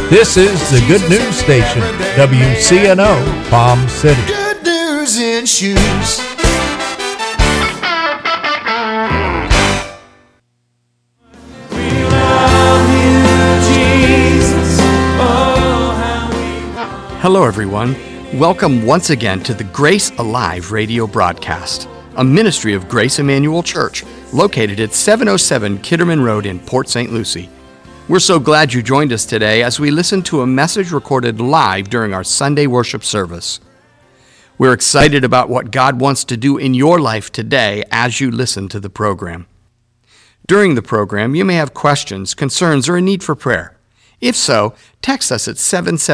This is the Good News Station, WCNO, Palm City. Good news in shoes. Hello, everyone. Welcome once again to the Grace Alive radio broadcast, a ministry of Grace Emmanuel Church, located at 707 Kitterman Road in Port St. Lucie. We're so glad you joined us today as we listen to a message recorded live during our Sunday worship service. We're excited about what God wants to do in your life today as you listen to the program. During the program, you may have questions, concerns, or a need for prayer. If so, text us at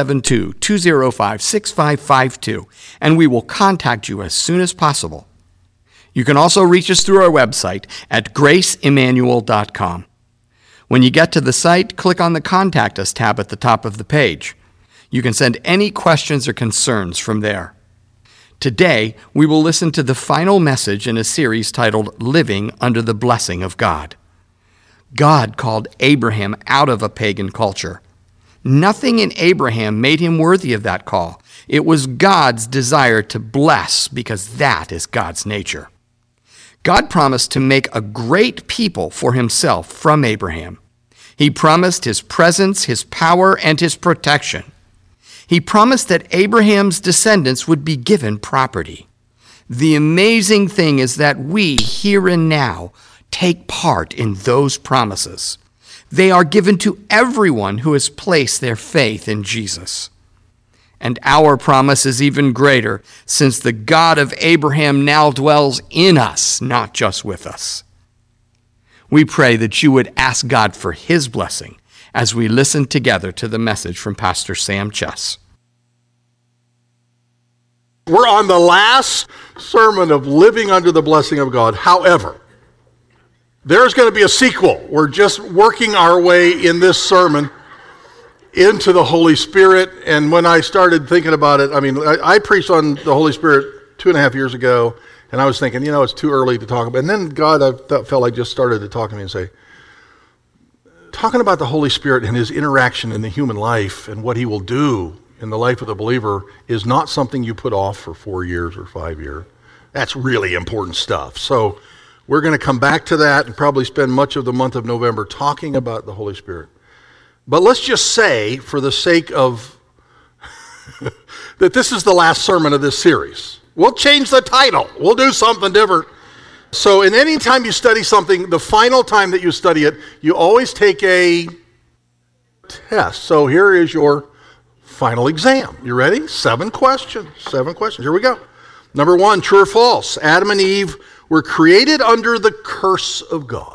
772-205-6552, and we will contact you as soon as possible. You can also reach us through our website at graceemmanuel.com. When you get to the site, click on the Contact Us tab at the top of the page. You can send any questions or concerns from there. Today, we will listen to the final message in a series titled Living Under the Blessing of God. God called Abraham out of a pagan culture. Nothing in Abraham made him worthy of that call. It was God's desire to bless because that is God's nature. God promised to make a great people for himself from Abraham. He promised his presence, his power, and his protection. He promised that Abraham's descendants would be given property. The amazing thing is that we, here and now, take part in those promises. They are given to everyone who has placed their faith in Jesus. And our promise is even greater, since the God of Abraham now dwells in us, not just with us. We pray that you would ask God for his blessing as we listen together to the message from Pastor Sam Chess. We're on the last sermon of Living Under the Blessing of God. However, there's going to be a sequel. We're just working our way in this sermon into the Holy Spirit. And when I started thinking about it, I preached on the Holy Spirit 2.5 years ago, and I was thinking, it's too early to talk about it. And then God, I felt like just started to talk to me and say, talking about the Holy Spirit and his interaction in the human life and what he will do in the life of the believer is not something you put off for 4 years or 5 years. That's really important stuff. So we're going to come back to that and probably spend much of the month of November talking about the Holy Spirit. But let's just say, for the sake of that this is the last sermon of this series. We'll change the title. We'll do something different. So in any time you study something, the final time that you study it, you always take a test. So here is your final exam. You ready? 7 questions. 7 questions. Here we go. Number 1, true or false? Adam and Eve were created under the curse of God.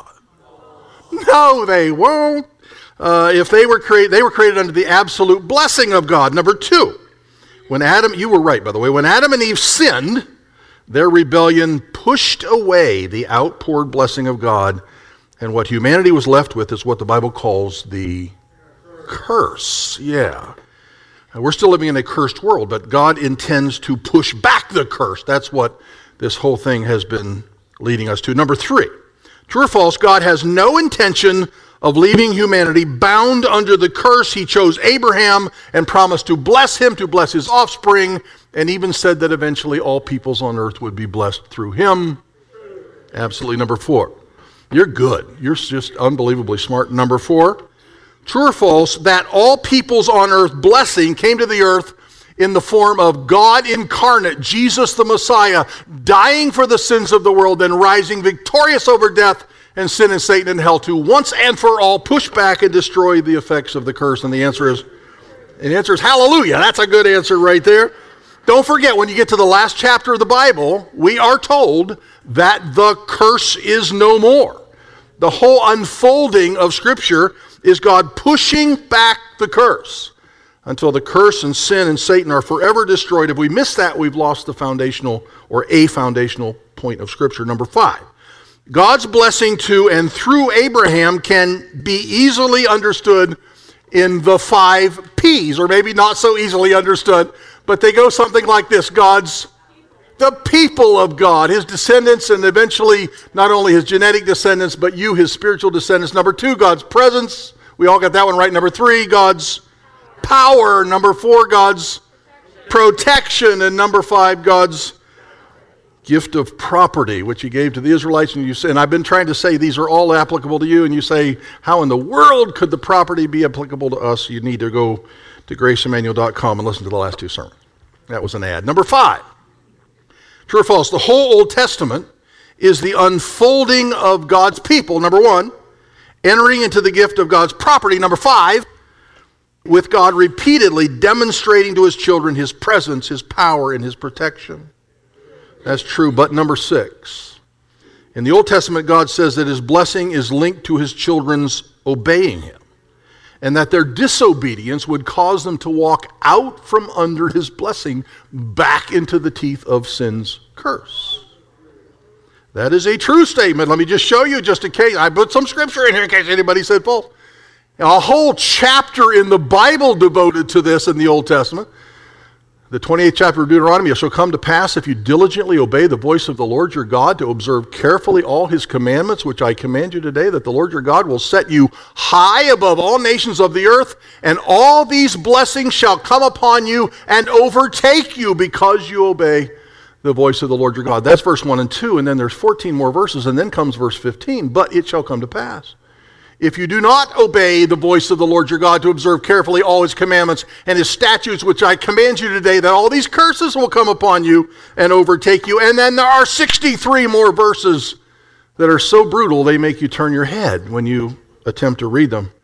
No, they won't. If they were created under the absolute blessing of God. Number 2, you were right, by the way, when Adam and Eve sinned, their rebellion pushed away the outpoured blessing of God, and what humanity was left with is what the Bible calls the curse. Yeah. We're still living in a cursed world, but God intends to push back the curse. That's what this whole thing has been leading us to. Number 3, true or false, God has no intention of leaving humanity bound under the curse. He chose Abraham and promised to bless him, to bless his offspring, and even said that eventually all peoples on earth would be blessed through him. Absolutely. Number 4, you're good. You're just unbelievably smart. Number 4, true or false, that all peoples on earth blessing came to the earth in the form of God incarnate, Jesus the Messiah, dying for the sins of the world, then rising victorious over death and sin and Satan and hell to once and for all push back and destroy the effects of the curse. And the answer is hallelujah. That's a good answer right there. Don't forget, when you get to the last chapter of the Bible, we are told that the curse is no more. The whole unfolding of Scripture is God pushing back the curse until the curse and sin and Satan are forever destroyed. If we miss that, we've lost the foundational or a foundational point of Scripture. Number 5, God's blessing to and through Abraham can be easily understood in the 5 P's, or maybe not so easily understood, but they go something like this. The people of God, his descendants, and eventually not only his genetic descendants, but you, his spiritual descendants. Number 2, God's presence. We all got that one right. Number 3, God's power. Number 4, God's protection. And number 5, God's gift of property, which he gave to the Israelites. And you say, and I've been trying to say these are all applicable to you, and you say, how in the world could the property be applicable to us? You need to go to graceemmanuel.com and listen to the last 2 sermons. That was an ad. Number 5, true or false, the whole Old Testament is the unfolding of God's people. Number 1, entering into the gift of God's property. Number 5, with God repeatedly demonstrating to his children his presence, his power, and his protection. That's true. But number 6, in the Old Testament, God says that his blessing is linked to his children's obeying him, and that their disobedience would cause them to walk out from under his blessing back into the teeth of sin's curse. That is a true statement. Let me just show you, just in case. I put some scripture in here in case anybody said false. A whole chapter in the Bible devoted to this in the Old Testament. The 28th chapter of Deuteronomy, it shall come to pass if you diligently obey the voice of the Lord your God to observe carefully all his commandments, which I command you today, that the Lord your God will set you high above all nations of the earth, and all these blessings shall come upon you and overtake you because you obey the voice of the Lord your God. That's verse 1 and 2, and then there's 14 more verses, and then comes verse 15. But it shall come to pass, if you do not obey the voice of the Lord your God to observe carefully all his commandments and his statutes, which I command you today, that all these curses will come upon you and overtake you. And then there are 63 more verses that are so brutal they make you turn your head when you attempt to read them.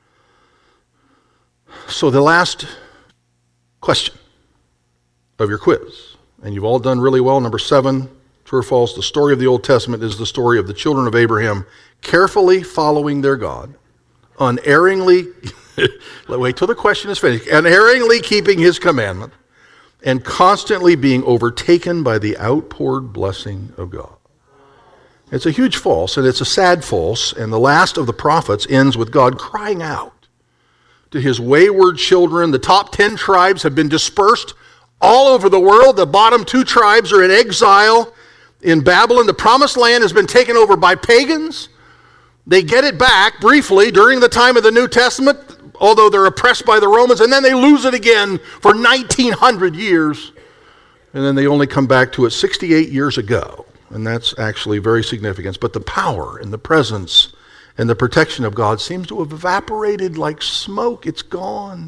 So the last question of your quiz, and you've all done really well, number 7, true or false, the story of the Old Testament is the story of the children of Abraham carefully following their God, unerringly, wait till the question is finished, unerringly keeping his commandment, and constantly being overtaken by the outpoured blessing of God. It's a huge false, and it's a sad false, and the last of the prophets ends with God crying out to his wayward children. The top 10 tribes have been dispersed all over the world. The bottom 2 tribes are in exile in Babylon. The promised land has been taken over by pagans. They get it back briefly during the time of the New Testament, although they're oppressed by the Romans, and then they lose it again for 1,900 years, and then they only come back to it 68 years ago, and that's actually very significant. But the power and the presence and the protection of God seems to have evaporated like smoke. It's gone.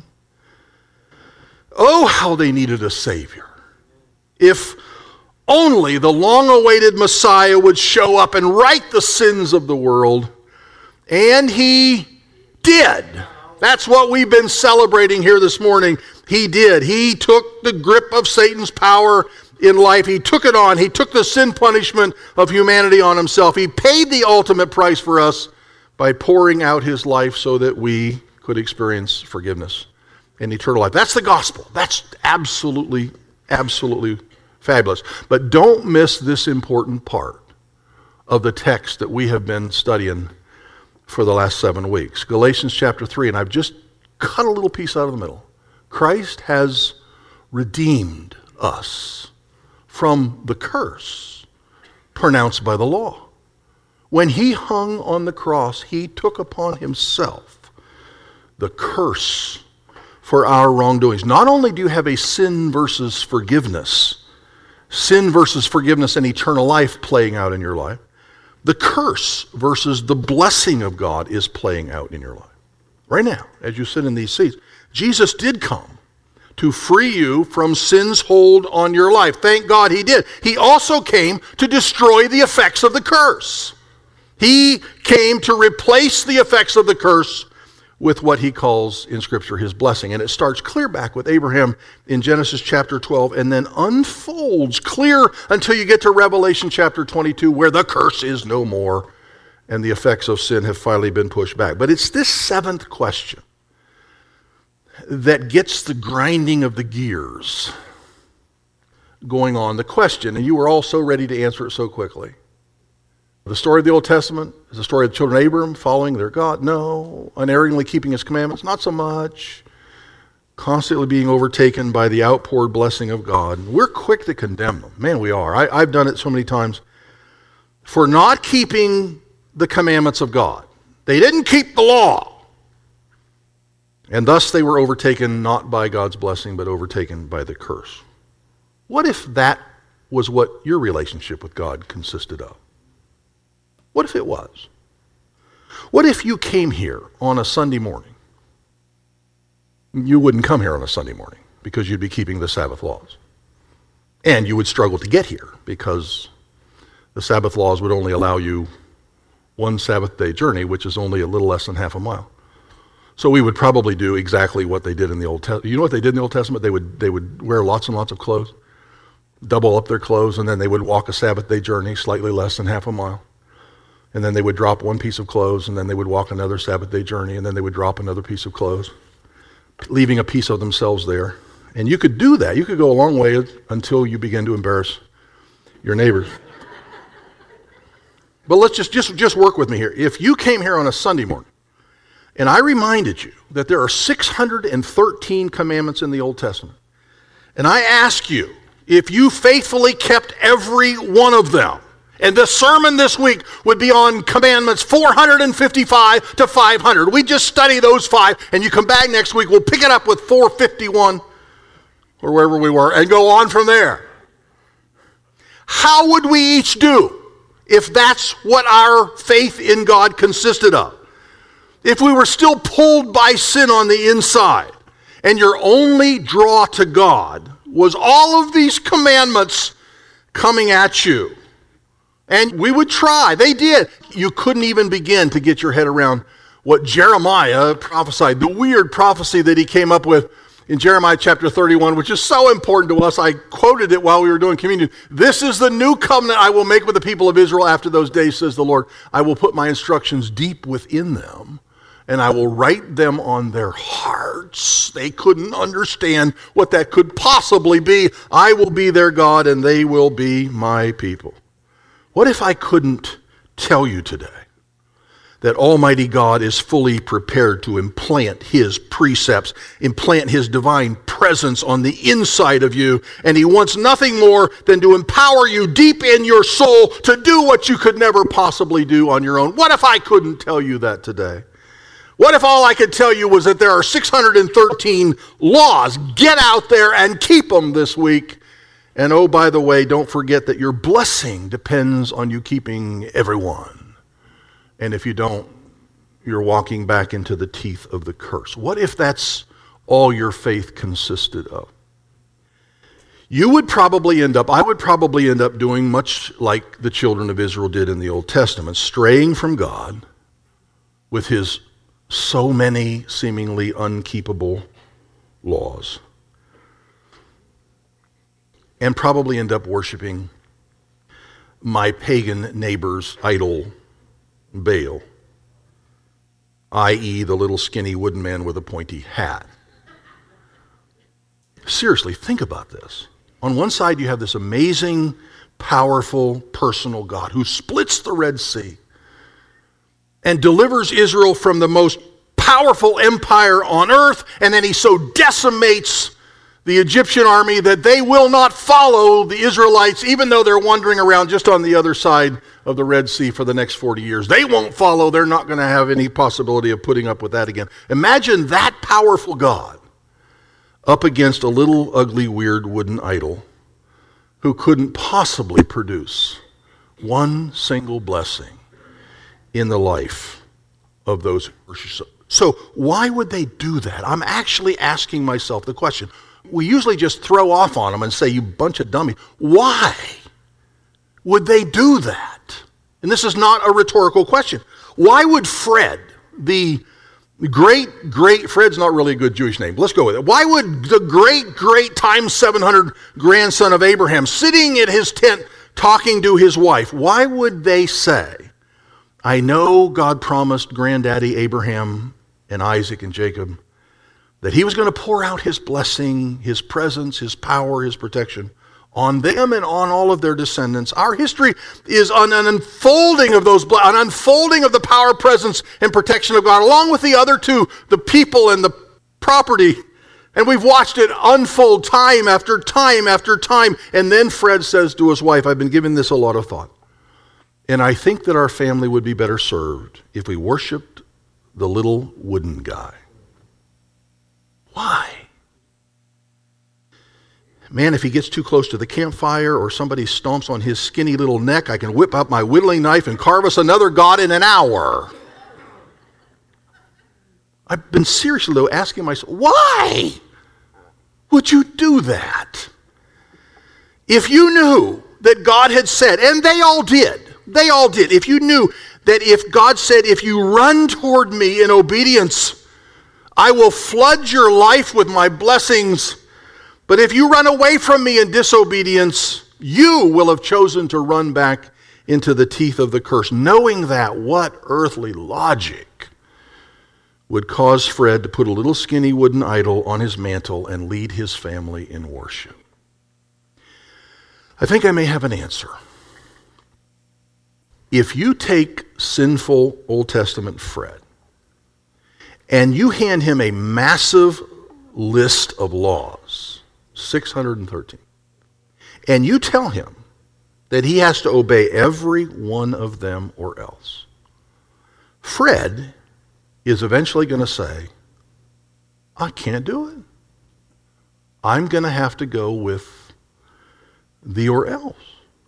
Oh, how they needed a Savior. If only the long-awaited Messiah would show up and right the sins of the world. And he did. That's what we've been celebrating here this morning. He did. He took the grip of Satan's power in life. He took it on. He took the sin punishment of humanity on himself. He paid the ultimate price for us by pouring out his life so that we could experience forgiveness and eternal life. That's the gospel. That's absolutely, absolutely fabulous. But don't miss this important part of the text that we have been studying for the last 7 weeks. Galatians chapter 3, and I've just cut a little piece out of the middle. Christ has redeemed us from the curse pronounced by the law. When he hung on the cross, he took upon himself the curse for our wrongdoings. Not only do you have a sin versus forgiveness and eternal life playing out in your life, the curse versus the blessing of God is playing out in your life. Right now, as you sit in these seats, Jesus did come to free you from sin's hold on your life. Thank God he did. He also came to destroy the effects of the curse. He came to replace the effects of the curse with what he calls in Scripture his blessing. And it starts clear back with Abraham in Genesis chapter 12 and then unfolds clear until you get to Revelation chapter 22 where the curse is no more and the effects of sin have finally been pushed back. But it's this 7th question that gets the grinding of the gears going on. The question, and you were all so ready to answer it so quickly. The story of the Old Testament is the story of the children of Abraham following their God. No. Unerringly keeping his commandments. Not so much. Constantly being overtaken by the outpoured blessing of God. We're quick to condemn them. Man, we are. I've done it so many times. For not keeping the commandments of God. They didn't keep the law. And thus they were overtaken not by God's blessing, but overtaken by the curse. What if that was what your relationship with God consisted of? What if it was? What if you came here on a Sunday morning? You wouldn't come here on a Sunday morning because you'd be keeping the Sabbath laws. And you would struggle to get here because the Sabbath laws would only allow you one Sabbath day journey, which is only a little less than half a mile. So we would probably do exactly what they did in the Old Testament. You know what they did in the Old Testament? They would wear lots and lots of clothes, double up their clothes, and then they would walk a Sabbath day journey, slightly less than half a mile. And then they would drop one piece of clothes, and then they would walk another Sabbath day journey, and then they would drop another piece of clothes, leaving a piece of themselves there. And you could do that. You could go a long way until you begin to embarrass your neighbors. But let's just work with me here. If you came here on a Sunday morning, and I reminded you that there are 613 commandments in the Old Testament, and I ask you if you faithfully kept every one of them, and the sermon this week would be on commandments 455 to 500. We just study those 5, and you come back next week, we'll pick it up with 451, or wherever we were, and go on from there. How would we each do if that's what our faith in God consisted of? If we were still pulled by sin on the inside, and your only draw to God was all of these commandments coming at you, and we would try. They did. You couldn't even begin to get your head around what Jeremiah prophesied, the weird prophecy that he came up with in Jeremiah chapter 31, which is so important to us. I quoted it while we were doing communion. This is the new covenant I will make with the people of Israel after those days, says the Lord. I will put my instructions deep within them, and I will write them on their hearts. They couldn't understand what that could possibly be. I will be their God, and they will be my people. What if I couldn't tell you today that Almighty God is fully prepared to implant His precepts, implant His divine presence on the inside of you, and He wants nothing more than to empower you deep in your soul to do what you could never possibly do on your own? What if I couldn't tell you that today? What if all I could tell you was that there are 613 laws? Get out there and keep them this week. And oh, by the way, don't forget that your blessing depends on you keeping everyone. And if you don't, you're walking back into the teeth of the curse. What if that's all your faith consisted of? I would probably end up doing much like the children of Israel did in the Old Testament, straying from God with His so many seemingly unkeepable laws, and probably end up worshiping my pagan neighbor's idol, Baal, i.e. the little skinny wooden man with a pointy hat. Seriously, think about this. On one side, you have this amazing, powerful, personal God who splits the Red Sea and delivers Israel from the most powerful empire on earth, and then He so decimates the Egyptian army that they will not follow the Israelites, even though they're wandering around just on the other side of the Red Sea for the next 40 years. They won't follow. They're not going to have any possibility of putting up with that again. Imagine that powerful God up against a little ugly, weird wooden idol who couldn't possibly produce one single blessing in the life of those who worship. So why would they do that? I'm actually asking myself the question. We usually just throw off on them and say, you bunch of dummies. Why would they do that? And this is not a rhetorical question. Why would Fred, the Fred's not really a good Jewish name, but let's go with it. Why would the great times 700 grandson of Abraham, sitting in his tent talking to his wife, why would they say, I know God promised granddaddy Abraham and Isaac and Jacob that He was going to pour out His blessing, His presence, His power, His protection on them and on all of their descendants. Our history is an unfolding of an unfolding of the power, presence, and protection of God, along with the other two, the people and the property. And we've watched it unfold time after time after time. And then Fred says to his wife, I've been giving this a lot of thought, and I think that our family would be better served if we worshiped the little wooden guy. Why? Man, if he gets too close to the campfire or somebody stomps on his skinny little neck, I can whip out my whittling knife and carve us another god in an hour. I've been seriously, though, asking myself, why would you do that? If you knew that God had said, and they all did, if you knew that if God said, if you run toward me in obedience, I will flood your life with my blessings, but if you run away from me in disobedience, you will have chosen to run back into the teeth of the curse. Knowing that, what earthly logic would cause Fred to put a little skinny wooden idol on his mantle and lead his family in worship? I think I may have an answer. If you take sinful Old Testament Fred and you hand him a massive list of laws, 613, and you tell him that he has to obey every one of them or else, Fred is eventually going to say, I can't do it. I'm going to have to go with thee or else.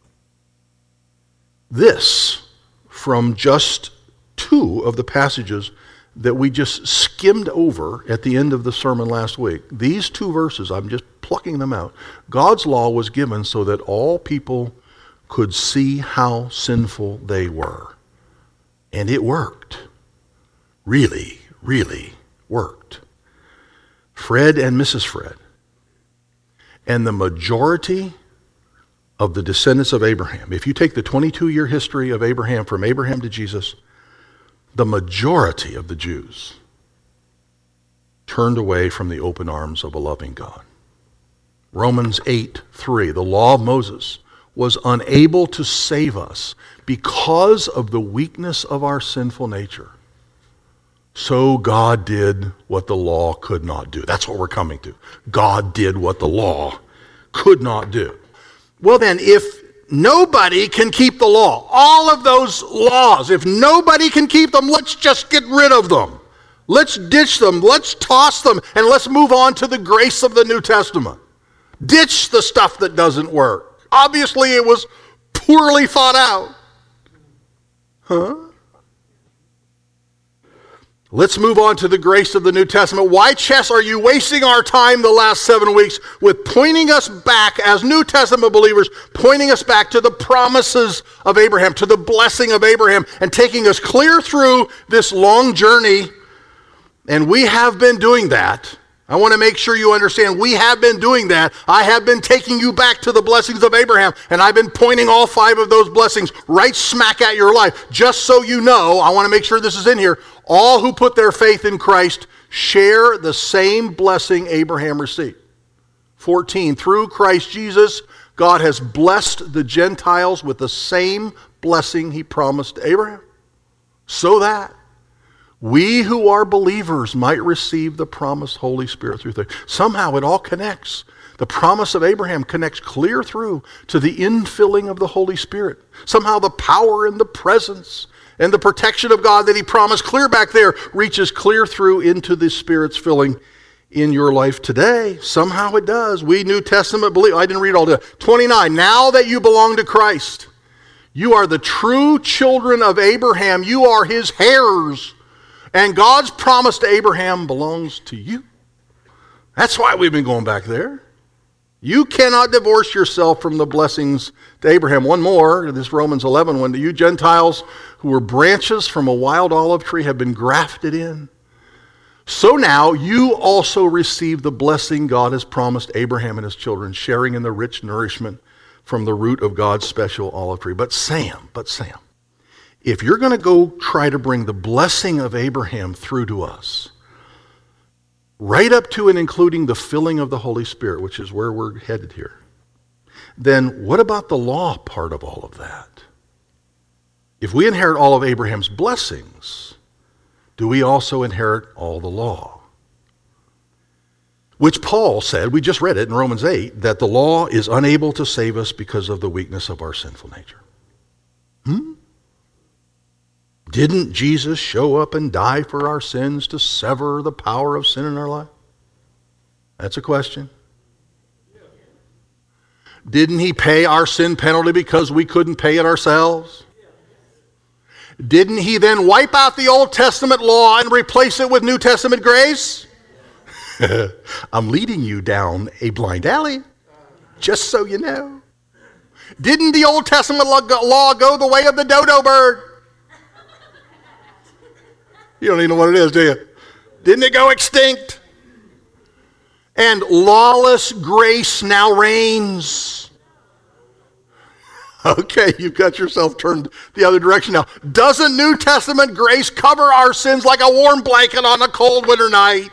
This, from just two of the passages that we just skimmed over at the end of the sermon last week. These two verses, I'm just plucking them out. God's law was given so that all people could see how sinful they were. And it worked. Really, really worked. Fred and Mrs. Fred and the majority of the descendants of Abraham, if you take the 22-year history of Abraham from Abraham to Jesus, the majority of the Jews turned away from the open arms of a loving God. Romans 8:3, the law of Moses was unable to save us because of the weakness of our sinful nature. So God did what the law could not do. That's what we're coming to. God did what the law could not do. Well then, if nobody can keep the law, all of those laws, if nobody can keep them, let's just get rid of them. Let's ditch them, let's toss them, and let's move on to the grace of the New Testament. Ditch the stuff that doesn't work. Obviously it was poorly thought out. Let's move on to the grace of the New Testament. Why, Chess, are you wasting our time the last 7 weeks with pointing us back as New Testament believers, pointing us back to the promises of Abraham, to the blessing of Abraham, and taking us clear through this long journey? And we have been doing that. I want to make sure you understand, we have been doing that. I have been taking you back to the blessings of Abraham, and I've been pointing all 5 of those blessings right smack at your life. Just so you know, I want to make sure this is in here. All who put their faith in Christ share the same blessing Abraham received. 14, through Christ Jesus, God has blessed the Gentiles with the same blessing he promised to Abraham, so that we who are believers might receive the promised Holy Spirit through faith. Somehow it all connects. The promise of Abraham connects clear through to the infilling of the Holy Spirit. Somehow the power and the presence and the protection of God that he promised clear back there reaches clear through into the Spirit's filling in your life today. Somehow it does. We New Testament believe. I didn't read all that. 29, now that you belong to Christ, you are the true children of Abraham. You are his heirs. And God's promise to Abraham belongs to you. That's why we've been going back there. You cannot divorce yourself from the blessings to Abraham. One more, this Romans 11 one. You Gentiles who were branches from a wild olive tree have been grafted in. So now you also receive the blessing God has promised Abraham and his children, sharing in the rich nourishment from the root of God's special olive tree. But Sam, if you're going to go try to bring the blessing of Abraham through to us, right up to and including the filling of the Holy Spirit, which is where we're headed here, then what about the law part of all of that? If we inherit all of Abraham's blessings, do we also inherit all the law? Which Paul said, we just read it in Romans 8, that the law is unable to save us because of the weakness of our sinful nature. Didn't Jesus show up and die for our sins to sever the power of sin in our life? That's a question. Didn't he pay our sin penalty because we couldn't pay it ourselves? Didn't he then wipe out the Old Testament law and replace it with New Testament grace? I'm leading you down a blind alley, just so you know. Didn't the Old Testament law go the way of the dodo bird? You don't even know what it is, do you? Didn't it go extinct? And lawless grace now reigns. Okay, you've got yourself turned the other direction now. Doesn't New Testament grace cover our sins like a warm blanket on a cold winter night?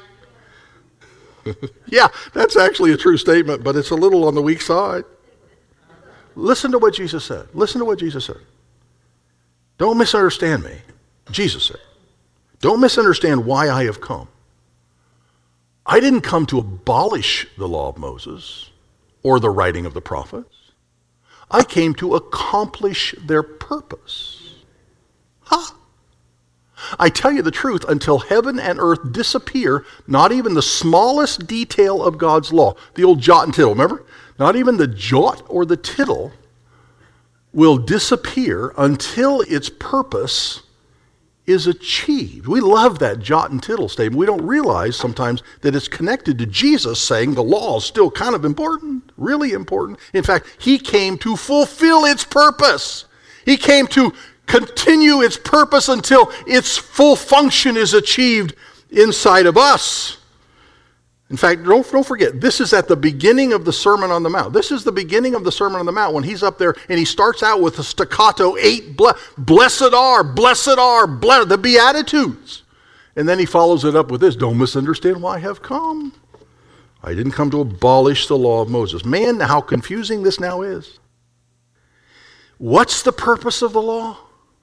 Yeah, that's actually a true statement, but it's a little on the weak side. Listen to what Jesus said. Listen to what Jesus said. Don't misunderstand me. Jesus said, don't misunderstand why I have come. I didn't come to abolish the law of Moses or the writing of the prophets. I came to accomplish their purpose. Huh? I tell you the truth, until heaven and earth disappear, not even the smallest detail of God's law, the old jot and tittle, remember? Not even the jot or the tittle will disappear until its purpose is achieved. We love that jot and tittle statement. We don't realize sometimes that it's connected to Jesus saying the law is still kind of important, really important. In fact, he came to fulfill its purpose. He came to continue its purpose until its full function is achieved inside of us. In fact, don't forget, this is at the beginning of the Sermon on the Mount. This is the beginning of the Sermon on the Mount when he's up there and he starts out with a staccato 8, blessed are, the Beatitudes. And then he follows it up with this, don't misunderstand why I have come. I didn't come to abolish the law of Moses. Man, how confusing this now is. What's the purpose of the law?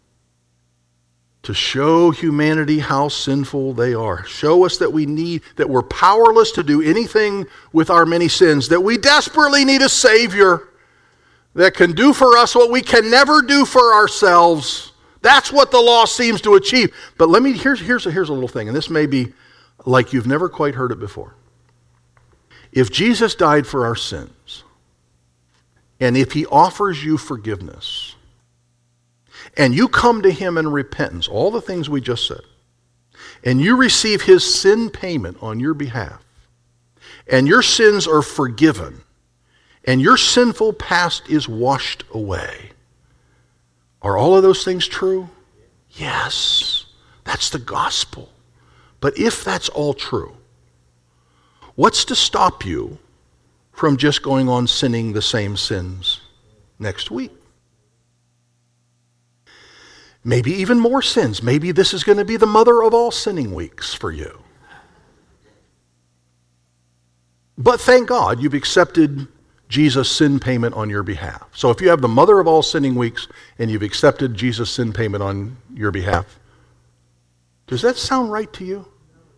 To show humanity how sinful they are. Show us that we're powerless to do anything with our many sins, that we desperately need a Savior that can do for us what we can never do for ourselves. That's what the law seems to achieve. But here's a little thing, and this may be like you've never quite heard it before. If Jesus died for our sins, and if he offers you forgiveness, and you come to him in repentance, all the things we just said, and you receive his sin payment on your behalf, and your sins are forgiven, and your sinful past is washed away, are all of those things true? Yes, that's the gospel. But if that's all true, what's to stop you from just going on sinning the same sins next week? Maybe even more sins. Maybe this is going to be the mother of all sinning weeks for you. But thank God you've accepted Jesus' sin payment on your behalf. So if you have the mother of all sinning weeks and you've accepted Jesus' sin payment on your behalf, does that sound right to you?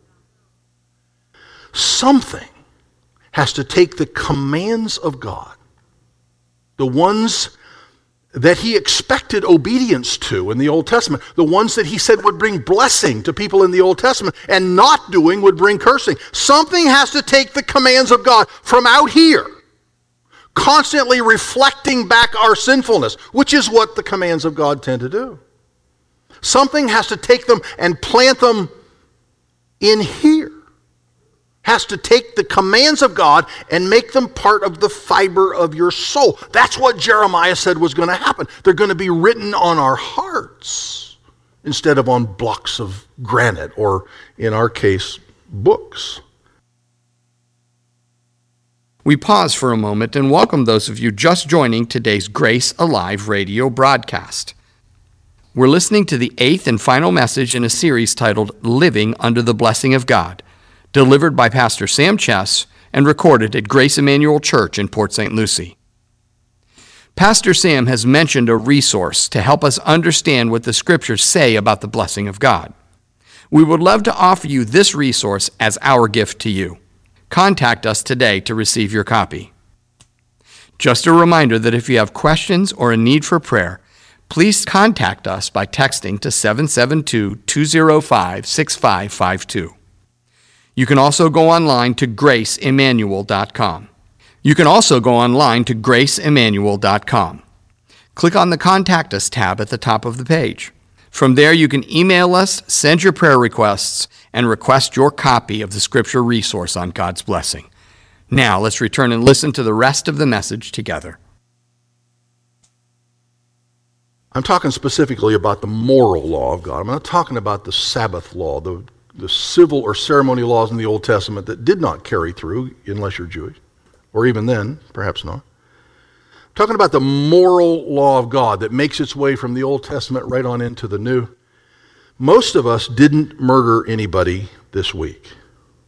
Something has to take the commands of God, the ones that he expected obedience to in the Old Testament, the ones that he said would bring blessing to people in the Old Testament, and not doing would bring cursing. Something has to take the commands of God from out here, constantly reflecting back our sinfulness, which is what the commands of God tend to do. Something has to take them and plant them in here. Has to take the commands of God and make them part of the fiber of your soul. That's what Jeremiah said was going to happen. They're going to be written on our hearts instead of on blocks of granite, or in our case, books. We pause for a moment and welcome those of you just joining today's Grace Alive radio broadcast. We're listening to the 8th and final message in a series titled Living Under the Blessing of God, delivered by Pastor Sam Chess and recorded at Grace Emmanuel Church in Port St. Lucie. Pastor Sam has mentioned a resource to help us understand what the Scriptures say about the blessing of God. We would love to offer you this resource as our gift to you. Contact us today to receive your copy. Just a reminder that if you have questions or a need for prayer, please contact us by texting to 772-205-6552. You can also go online to graceemmanuel.com. Click on the Contact Us tab at the top of the page. From there, you can email us, send your prayer requests, and request your copy of the Scripture resource on God's blessing. Now, let's return and listen to the rest of the message together. I'm talking specifically about the moral law of God. I'm not talking about the Sabbath law, the civil or ceremonial laws in the Old Testament that did not carry through, unless you're Jewish, or even then, perhaps not. I'm talking about the moral law of God that makes its way from the Old Testament right on into the New. Most of us didn't murder anybody this week. Is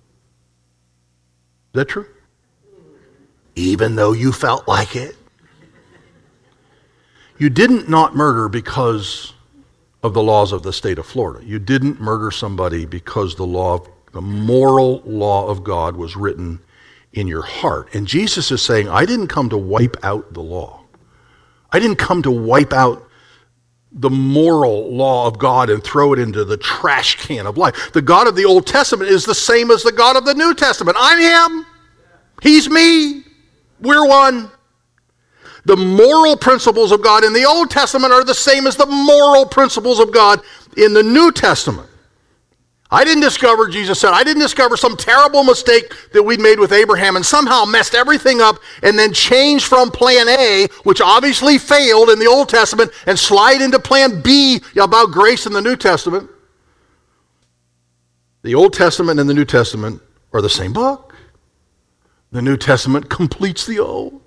that true? Even though you felt like it. You didn't not murder because of the laws of the state of Florida. You didn't murder somebody because the moral law of God was written in your heart. And Jesus is saying, I didn't come to wipe out the law. I didn't come to wipe out the moral law of God and throw it into the trash can of life. The God of the Old Testament is the same as the God of the New Testament. I'm him. He's me. We're one. The moral principles of God in the Old Testament are the same as the moral principles of God in the New Testament. Jesus said, I didn't discover some terrible mistake that we'd made with Abraham and somehow messed everything up and then changed from plan A, which obviously failed in the Old Testament, and slide into plan B about grace in the New Testament. The Old Testament and the New Testament are the same book. The New Testament completes the Old.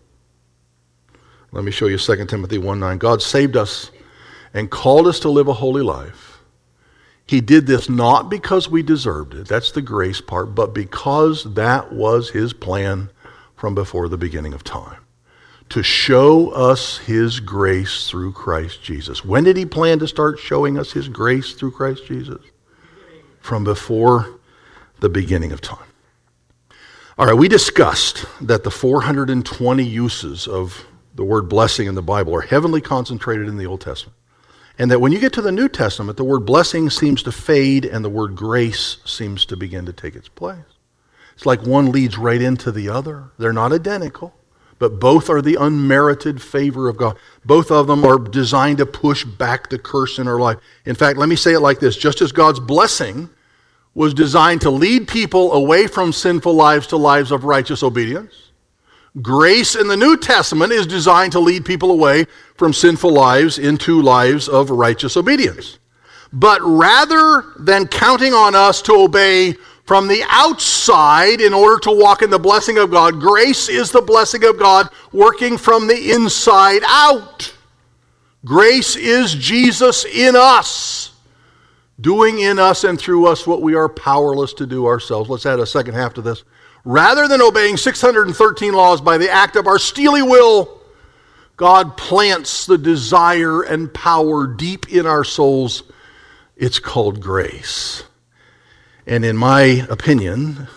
Let me show you 2 Timothy 1:9. God saved us and called us to live a holy life. He did this not because we deserved it, that's the grace part, but because that was his plan from before the beginning of time. To show us his grace through Christ Jesus. When did he plan to start showing us his grace through Christ Jesus? From before the beginning of time. All right, we discussed that the 420 uses of the word blessing in the Bible are heavily concentrated in the Old Testament. And that when you get to the New Testament, the word blessing seems to fade and the word grace seems to begin to take its place. It's like one leads right into the other. They're not identical, but both are the unmerited favor of God. Both of them are designed to push back the curse in our life. In fact, let me say it like this. Just as God's blessing was designed to lead people away from sinful lives to lives of righteous obedience, grace in the New Testament is designed to lead people away from sinful lives into lives of righteous obedience. But rather than counting on us to obey from the outside in order to walk in the blessing of God, grace is the blessing of God working from the inside out. Grace is Jesus in us, doing in us and through us what we are powerless to do ourselves. Let's add a second half to this. Rather than obeying 613 laws by the act of our steely will, God plants the desire and power deep in our souls. It's called grace. And in my opinion,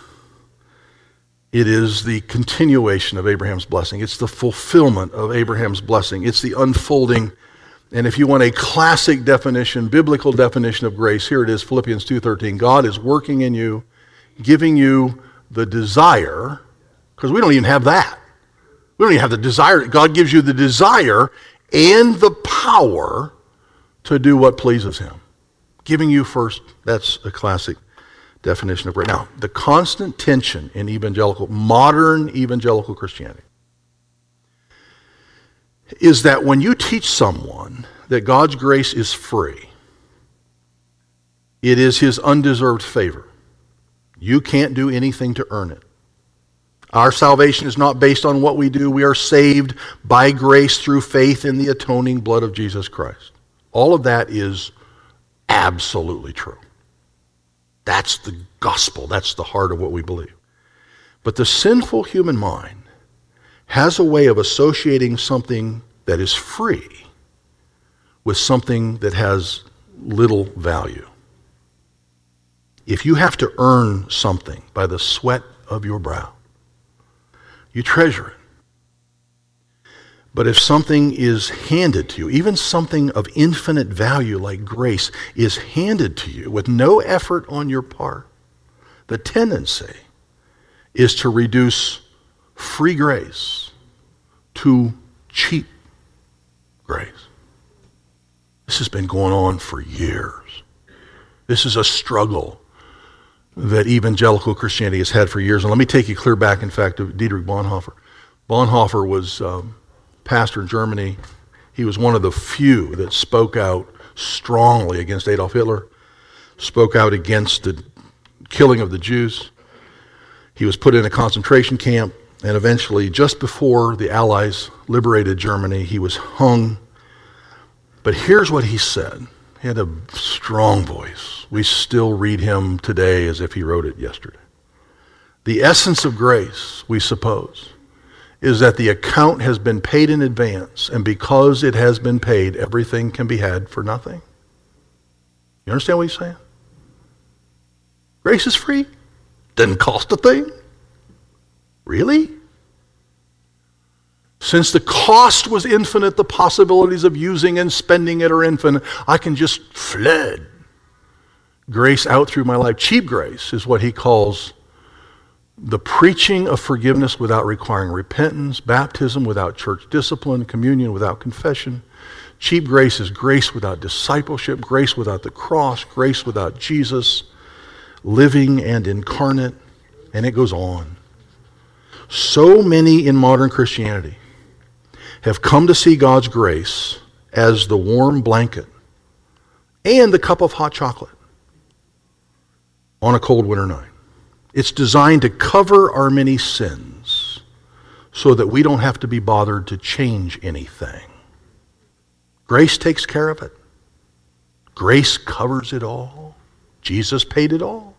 it is the continuation of Abraham's blessing. It's the fulfillment of Abraham's blessing. It's the unfolding. And if you want a classic definition, biblical definition of grace, here it is, Philippians 2:13. God is working in you, giving you the desire, because we don't even have that. We don't even have the desire. God gives you the desire and the power to do what pleases him. Giving you first, that's a classic definition of grace. Now, the constant tension in modern evangelical Christianity is that when you teach someone that God's grace is free, it is his undeserved favor. You can't do anything to earn it. Our salvation is not based on what we do. We are saved by grace through faith in the atoning blood of Jesus Christ. All of that is absolutely true. That's the gospel. That's the heart of what we believe. But the sinful human mind has a way of associating something that is free with something that has little value. If you have to earn something by the sweat of your brow, you treasure it. But if something is handed to you, even something of infinite value like grace is handed to you with no effort on your part, The tendency is to reduce free grace to cheap grace. This has been going on for years. This is a struggle that evangelical Christianity has had for years. And let me take you clear back, in fact, to Dietrich Bonhoeffer. Bonhoeffer was pastor in Germany. He was one of the few that spoke out strongly against Adolf Hitler, spoke out against the killing of the Jews. He was put in a concentration camp, and eventually, just before the Allies liberated Germany, he was hung. But here's what he said. He had a strong voice. We still read him today as if he wrote it yesterday. The essence of grace, we suppose, is that the account has been paid in advance, and because it has been paid, everything can be had for nothing. You understand what he's saying? Grace is free. Doesn't cost a thing. Really? Since the cost was infinite, the possibilities of using and spending it are infinite. I can just flood grace out through my life. Cheap grace is what he calls the preaching of forgiveness without requiring repentance, baptism without church discipline, communion without confession. Cheap grace is grace without discipleship, grace without the cross, grace without Jesus, living and incarnate, and it goes on. So many in modern Christianity have come to see God's grace as the warm blanket and the cup of hot chocolate on a cold winter night. It's designed to cover our many sins so that we don't have to be bothered to change anything. Grace takes care of it. Grace covers it all. Jesus paid it all.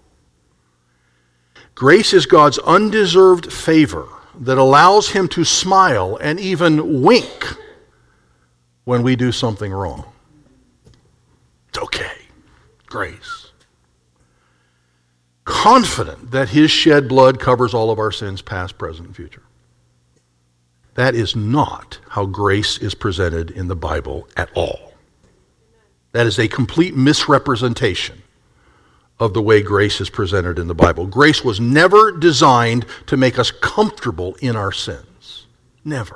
Grace is God's undeserved favor that allows him to smile and even wink when we do something wrong. It's okay. Grace. Confident that his shed blood covers all of our sins, past, present, and future. That is not how grace is presented in the Bible at all. That is a complete misrepresentation of the way grace is presented in the Bible. Grace was never designed to make us comfortable in our sins. Never.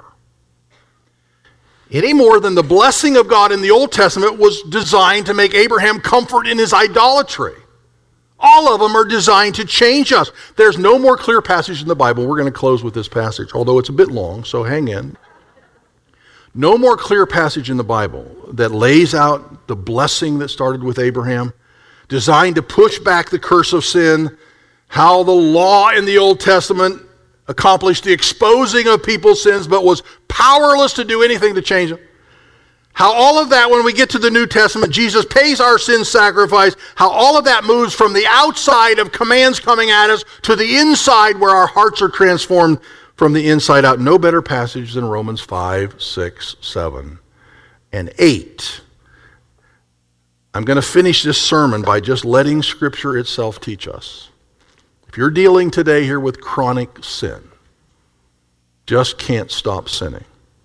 Any more than the blessing of God in the Old Testament was designed to make Abraham comfort in his idolatry. All of them are designed to change us. There's no more clear passage in the Bible. We're going to close with this passage, although it's a bit long, so hang in. No more clear passage in the Bible that lays out the blessing that started with Abraham, designed to push back the curse of sin, how the law in the Old Testament accomplished the exposing of people's sins but was powerless to do anything to change them. How all of that, when we get to the New Testament, Jesus pays our sin sacrifice, how all of that moves from the outside of commands coming at us to the inside where our hearts are transformed from the inside out. No better passage than Romans 5, 6, 7, and 8. I'm going to finish this sermon by just letting Scripture itself teach us. If you're dealing today here with chronic sin, just can't stop sinning.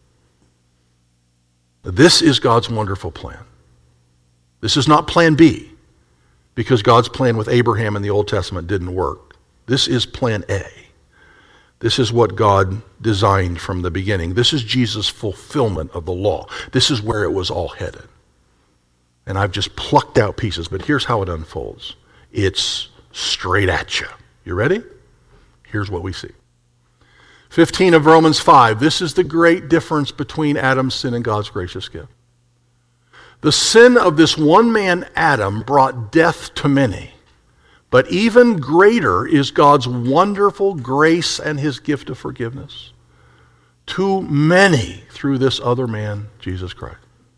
This is God's wonderful plan. This is not plan B, because God's plan with Abraham in the Old Testament didn't work. This is plan A. This is what God designed from the beginning. This is Jesus' fulfillment of the law. This is where it was all headed. And I've just plucked out pieces, but here's how it unfolds. It's straight at you. You ready? Here's what we see. 15 of Romans 5. This is the great difference between Adam's sin and God's gracious gift. The sin of this one man, Adam, brought death to many. But even greater is God's wonderful grace and his gift of forgiveness to many through this other man, Jesus Christ.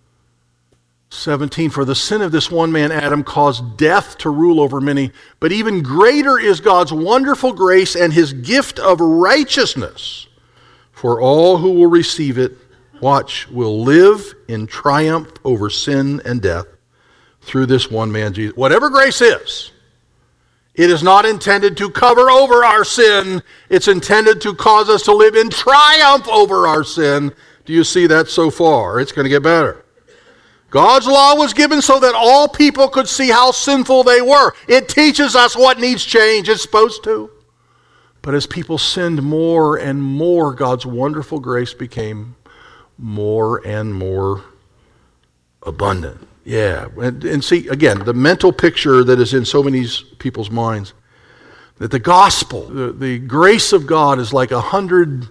17, for the sin of this one man, Adam, caused death to rule over many, but even greater is God's wonderful grace and his gift of righteousness for all who will receive it. Watch, will live in triumph over sin and death through this one man, Jesus. Whatever grace is, it is not intended to cover over our sin. It's intended to cause us to live in triumph over our sin. Do you see that so far? It's going to get better. God's law was given so that all people could see how sinful they were. It teaches us what needs change. It's supposed to. But as people sinned more and more, God's wonderful grace became more and more abundant. Yeah. And see, again, the mental picture that is in so many people's minds, that the gospel, the grace of God is like 100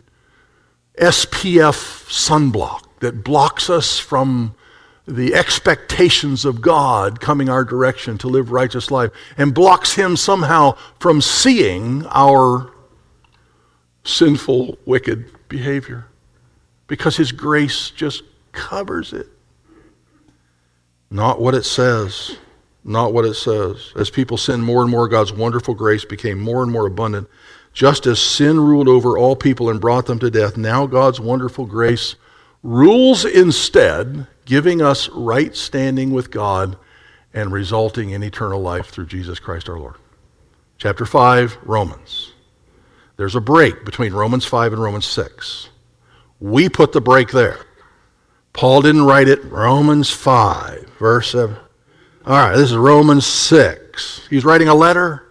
SPF sunblock that blocks us from the expectations of God coming our direction to live righteous life, and blocks him somehow from seeing our sinful, wicked behavior, because his grace just covers it. Not what it says. Not what it says. As people sinned more and more, God's wonderful grace became more and more abundant. Just as sin ruled over all people and brought them to death, now God's wonderful grace rules instead, giving us right standing with God and resulting in eternal life through Jesus Christ our Lord. Chapter 5, Romans. There's a break between Romans 5 and Romans 6. We put the break there. Paul didn't write it. Romans 5, verse 7. All right, this is Romans 6. He's writing a letter.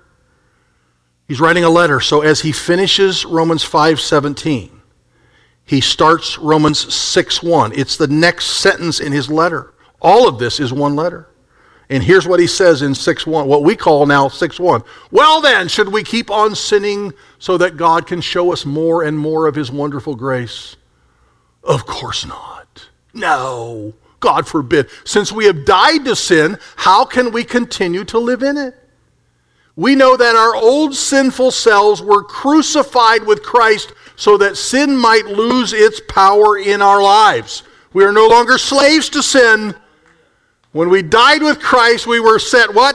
He's writing a letter. So as he finishes Romans 5:17, he starts Romans 6:1. It's the next sentence in his letter. All of this is one letter. And here's what he says in 6:1, what we call now 6:1. Well then, should we keep on sinning so that God can show us more and more of his wonderful grace? Of course not. No, God forbid. Since we have died to sin, how can we continue to live in it? We know that our old sinful selves were crucified with Christ so that sin might lose its power in our lives. We are no longer slaves to sin. When we died with Christ, we were set what?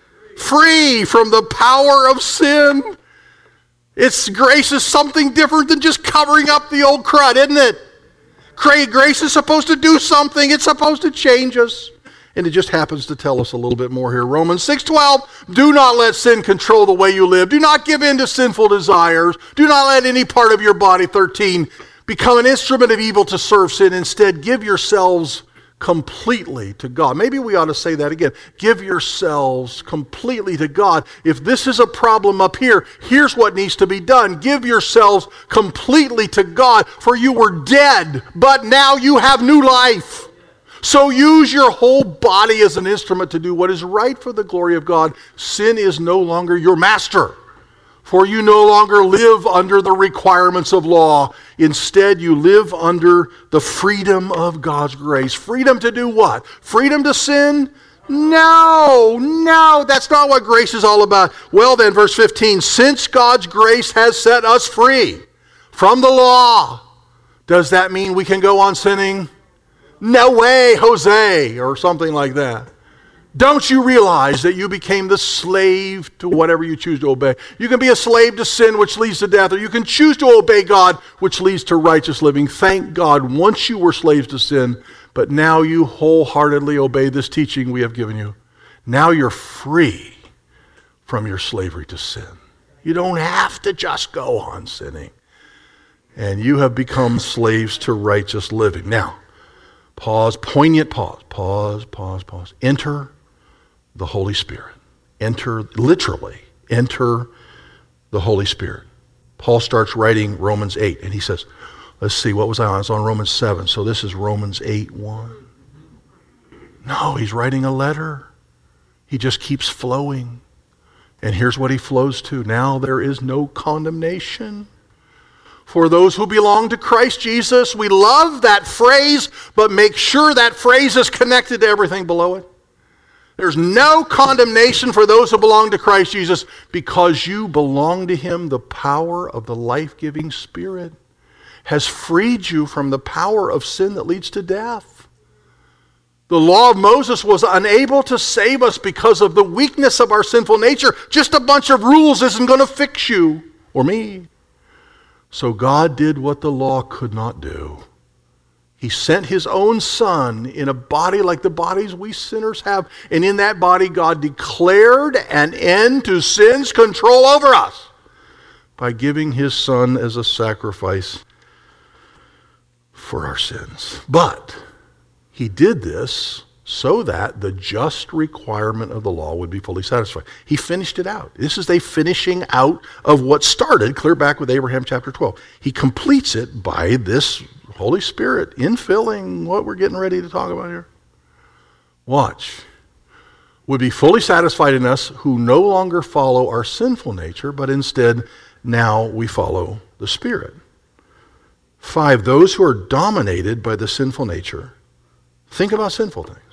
Free from the power of sin. Its grace is something different than just covering up the old crud, isn't it? Grace is supposed to do something. It's supposed to change us. And it just happens to tell us a little bit more here. Romans 6:12, do not let sin control the way you live. Do not give in to sinful desires. Do not let any part of your body, 13, become an instrument of evil to serve sin. Instead, give yourselves completely to God. Maybe we ought to say that again. Give yourselves completely to God. If this is a problem up here, here's what needs to be done. Give yourselves completely to God, for you were dead, but now you have new life. So use your whole body as an instrument to do what is right for the glory of God. Sin is no longer your master, for you no longer live under the requirements of law. Instead, you live under the freedom of God's grace. Freedom to do what? Freedom to sin? No, that's not what grace is all about. Well then, verse 15, since God's grace has set us free from the law, does that mean we can go on sinning? No way, Jose, or something like that. Don't you realize that you became the slave to whatever you choose to obey? You can be a slave to sin, which leads to death, or you can choose to obey God, which leads to righteous living. Thank God, once you were slaves to sin, but now you wholeheartedly obey this teaching we have given you. Now you're free from your slavery to sin. You don't have to just go on sinning. And you have become slaves to righteous living. Now, pause, poignant pause. Pause. Enter the Holy Spirit. Enter the Holy Spirit. Paul starts writing Romans 8, and he says, let's see, what was I on? I was on Romans 7, so this is Romans 8:1. No, he's writing a letter. He just keeps flowing. And here's what he flows to. Now there is no condemnation for those who belong to Christ Jesus. We love that phrase, but make sure that phrase is connected to everything below it. There's no condemnation for those who belong to Christ Jesus because you belong to him. The power of the life-giving Spirit has freed you from the power of sin that leads to death. The law of Moses was unable to save us because of the weakness of our sinful nature. Just a bunch of rules isn't going to fix you or me. So God did what the law could not do. He sent his own Son in a body like the bodies we sinners have. And in that body, God declared an end to sin's control over us by giving his Son as a sacrifice for our sins. But he did this so that the just requirement of the law would be fully satisfied. He finished it out. This is a finishing out of what started clear back with Abraham chapter 12. He completes it by this Holy Spirit infilling what we're getting ready to talk about here. Watch. Would be fully satisfied in us who no longer follow our sinful nature, but instead now we follow the Spirit. 5, those who are dominated by the sinful nature think about sinful things.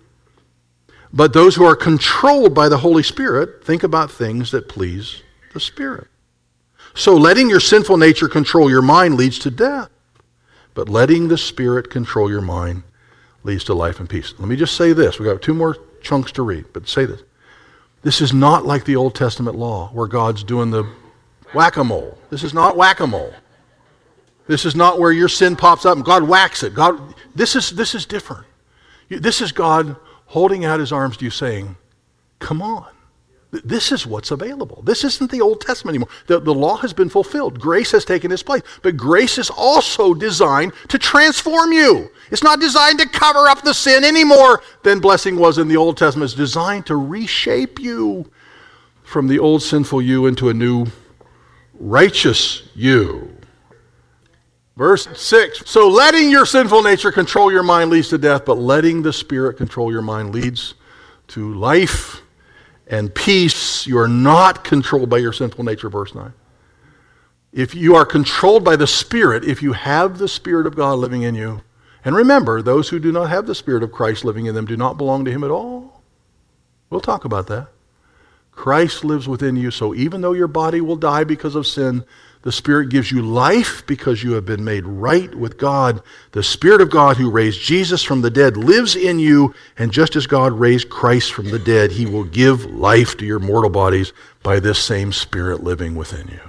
But those who are controlled by the Holy Spirit think about things that please the Spirit. So letting your sinful nature control your mind leads to death. But letting the Spirit control your mind leads to life and peace. Let me just say this. We've got 2 more chunks to read, but say this. This is not like the Old Testament law where God's doing the whack-a-mole. This is not whack-a-mole. This is not where your sin pops up and God whacks it. This is different. This is God holding out his arms to you saying, come on. This is what's available. This isn't the Old Testament anymore. The law has been fulfilled. Grace has taken its place. But grace is also designed to transform you. It's not designed to cover up the sin any more than blessing was in the Old Testament. It's designed to reshape you from the old sinful you into a new righteous you. Verse 6, so letting your sinful nature control your mind leads to death, but letting the Spirit control your mind leads to life and peace. You are not controlled by your sinful nature, verse 9. If you are controlled by the Spirit, if you have the Spirit of God living in you, and remember, those who do not have the Spirit of Christ living in them do not belong to him at all. We'll talk about that. Christ lives within you, so even though your body will die because of sin, the Spirit gives you life because you have been made right with God. The Spirit of God who raised Jesus from the dead lives in you, and just as God raised Christ from the dead, he will give life to your mortal bodies by this same Spirit living within you.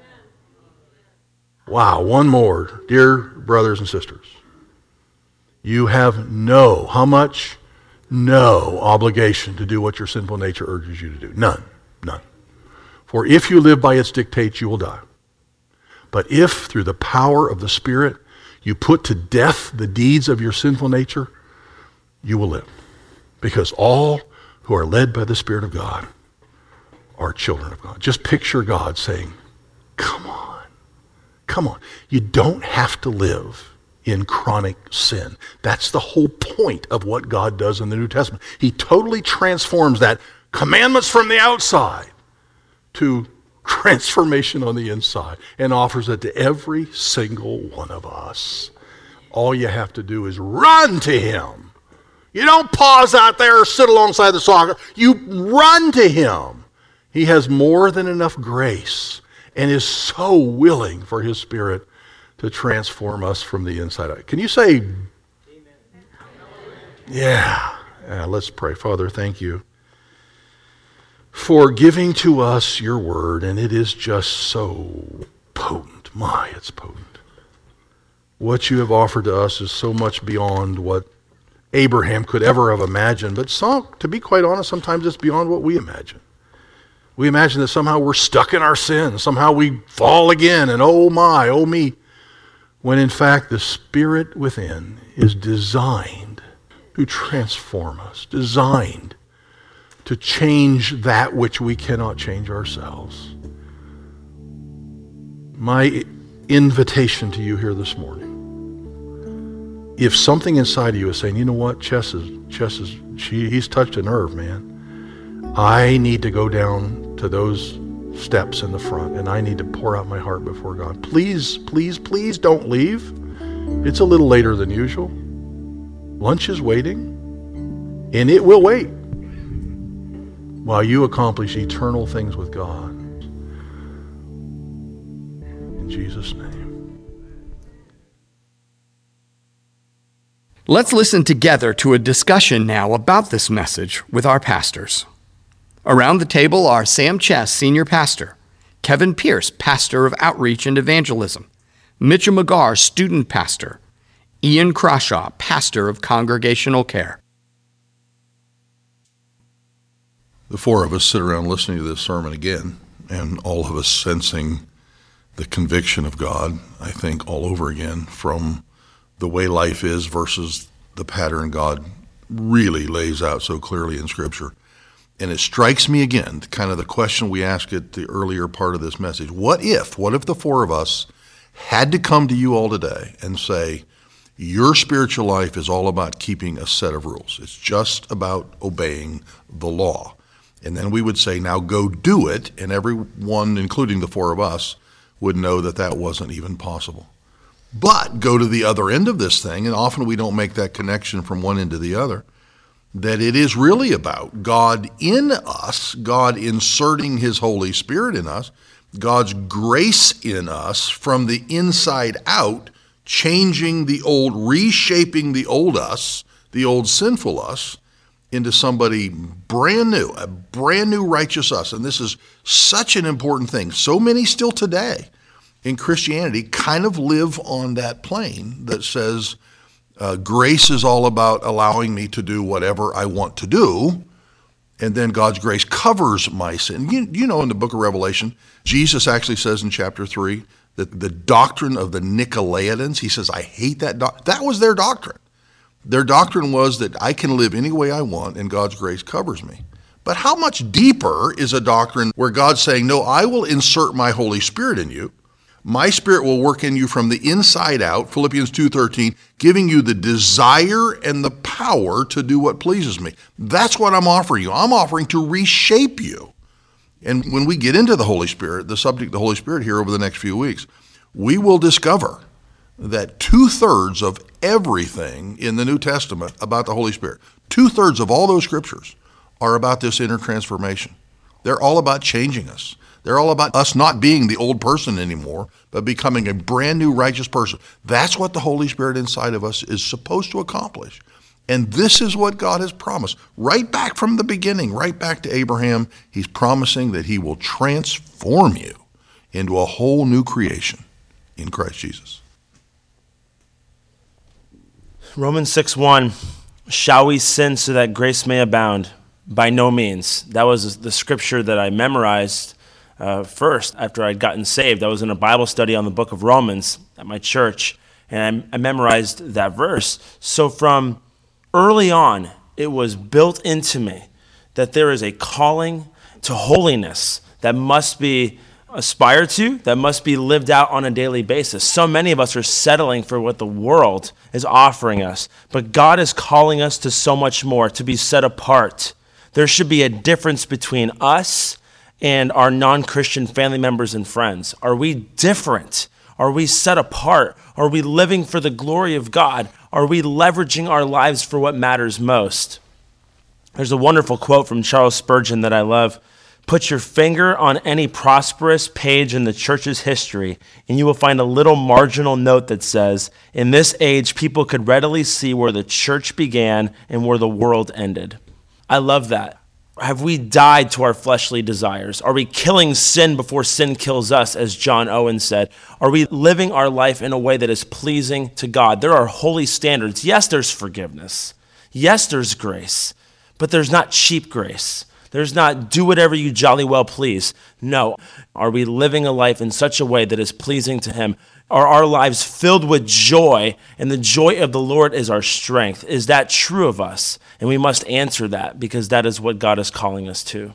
Wow, one more. Dear brothers and sisters, you have how much? No obligation to do what your sinful nature urges you to do. None. For if you live by its dictates, you will die. But if, through the power of the Spirit, you put to death the deeds of your sinful nature, you will live. Because all who are led by the Spirit of God are children of God. Just picture God saying, come on. You don't have to live in chronic sin. That's the whole point of what God does in the New Testament. He totally transforms that commandments from the outside to transformation on the inside and offers it to every single one of us. All you have to do is run to him. You don't pause out there or sit alongside the soccer. You run to him. He has more than enough grace and is so willing for his Spirit to transform us from the inside out. Can you say, amen? Yeah. Let's pray. Father, thank you for giving to us your word, and it is just so potent. It's potent. What you have offered to us is so much beyond what Abraham could ever have imagined, but to be quite honest, sometimes it's beyond what we imagine. We imagine that somehow we're stuck in our sin, somehow we fall again, and oh my, oh me, when in fact the Spirit within is designed to transform us, designed to change that which we cannot change ourselves. My invitation to you here this morning, if something inside of you is saying, you know what, he's touched a nerve, man. I need to go down to those steps in the front and I need to pour out my heart before God. Please don't leave. It's a little later than usual. Lunch is waiting, and it will wait while you accomplish eternal things with God. In Jesus' name. Let's listen together to a discussion now about this message with our pastors. Around the table are Sam Chess, Senior Pastor, Kevin Pierce, Pastor of Outreach and Evangelism, Mitchell McGarr, Student Pastor, Ian Crawshaw, Pastor of Congregational Care. The four of us sit around listening to this sermon again, and all of us sensing the conviction of God, I think, all over again, from the way life is versus the pattern God really lays out so clearly in Scripture. And it strikes me again, kind of the question we asked at the earlier part of this message. What if the four of us had to come to you all today and say, your spiritual life is all about keeping a set of rules. It's just about obeying the law. And then we would say, now go do it, and everyone, including the four of us, would know that that wasn't even possible. But go to the other end of this thing, and often we don't make that connection from one end to the other, that it is really about God in us, God inserting his Holy Spirit in us, God's grace in us from the inside out, changing the old, reshaping the old us, the old sinful us, into somebody brand new, a brand new righteous us. And this is such an important thing. So many still today in Christianity kind of live on that plane that says, grace is all about allowing me to do whatever I want to do, and then God's grace covers my sin. You know, in the book of Revelation, Jesus actually says in chapter 3 that the doctrine of the Nicolaitans, he says, I hate that doctrine. That was their doctrine. Their doctrine was that I can live any way I want and God's grace covers me. But how much deeper is a doctrine where God's saying, no, I will insert my Holy Spirit in you. My Spirit will work in you from the inside out, Philippians 2:13, giving you the desire and the power to do what pleases me. That's what I'm offering you. I'm offering to reshape you. And when we get into the Holy Spirit, the subject of the Holy Spirit here over the next few weeks, we will discover that 2/3 of everything in the New Testament about the Holy Spirit, 2/3 of all those scriptures are about this inner transformation. They're all about changing us. They're all about us not being the old person anymore, but becoming a brand new righteous person. That's what the Holy Spirit inside of us is supposed to accomplish. And this is what God has promised. Right back from the beginning, right back to Abraham, he's promising that he will transform you into a whole new creation in Christ Jesus. Romans 6:1, shall we sin so that grace may abound? By no means. That was the scripture that I memorized first after I'd gotten saved. I was in a Bible study on the book of Romans at my church, and I memorized that verse. So from early on, it was built into me that there is a calling to holiness that must be aspired to, that must be lived out on a daily basis. So many of us are settling for what the world is offering us, but God is calling us to so much more, to be set apart. There should be a difference between us and our non-Christian family members and friends. Are we different? Are we set apart? Are we living for the glory of God? Are we leveraging our lives for what matters most? There's a wonderful quote from Charles Spurgeon that I love. Put your finger on any prosperous page in the church's history, and you will find a little marginal note that says, in this age, people could readily see where the church began and where the world ended. I love that. Have we died to our fleshly desires? Are we killing sin before sin kills us, as John Owen said? Are we living our life in a way that is pleasing to God? There are holy standards. Yes, there's forgiveness. Yes, there's grace. But there's not cheap grace. There's not do whatever you jolly well please. No. Are we living a life in such a way that is pleasing to him? Are our lives filled with joy, and the joy of the Lord is our strength? Is that true of us? And we must answer that, because that is what God is calling us to.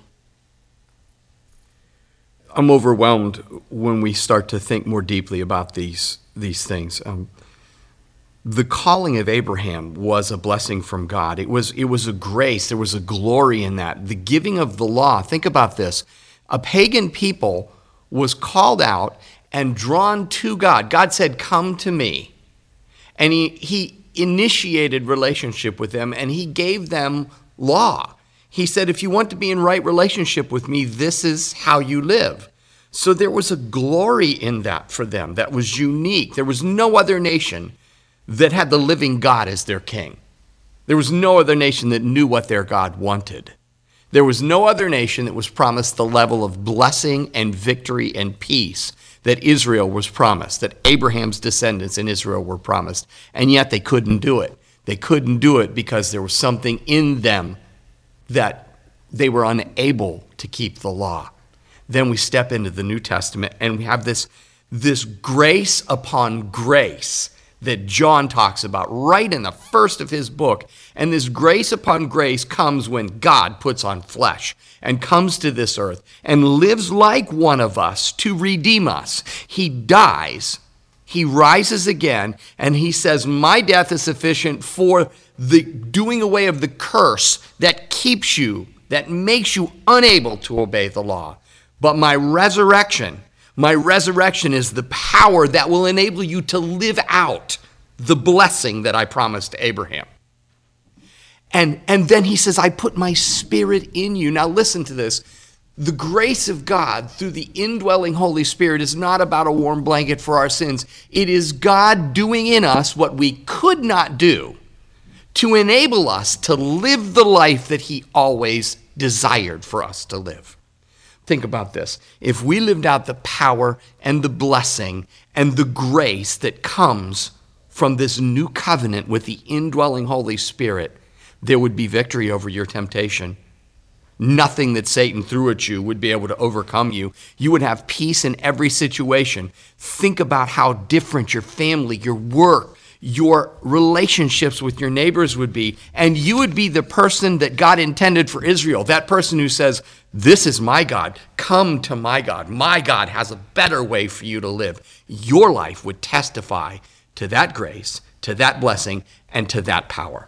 I'm overwhelmed when we start to think more deeply about these things. The calling of Abraham was a blessing from God. It was a grace. There was a glory in that. The giving of the law. Think about this. A pagan people was called out and drawn to God. God said, come to me. And he initiated relationship with them, and he gave them law. He said, if you want to be in right relationship with me, this is how you live. So there was a glory in that for them that was unique. There was no other nation that had the living God as their king. There was no other nation that knew what their God wanted. There was no other nation that was promised the level of blessing and victory and peace that Israel was promised, that Abraham's descendants in Israel were promised, and yet they couldn't do it. They couldn't do it because there was something in them that they were unable to keep the law. Then we step into the New Testament, and we have this grace upon grace that John talks about right in the first of his book. And this grace upon grace comes when God puts on flesh and comes to this earth and lives like one of us to redeem us. He dies, he rises again, and he says, my death is sufficient for the doing away of the curse that keeps you, that makes you unable to obey the law. But my resurrection is the power that will enable you to live out the blessing that I promised to Abraham. And then he says, I put my spirit in you. Now listen to this. The grace of God through the indwelling Holy Spirit is not about a warm blanket for our sins. It is God doing in us what we could not do to enable us to live the life that he always desired for us to live. Think about this. If we lived out the power and the blessing and the grace that comes from this new covenant with the indwelling Holy Spirit, there would be victory over your temptation. Nothing that Satan threw at you would be able to overcome you. You would have peace in every situation. Think about how different your family, your work, your relationships with your neighbors would be, and you would be the person that God intended for Israel, that person who says, this is my God, come to my God. My God has a better way for you to live. Your life would testify to that grace, to that blessing, and to that power.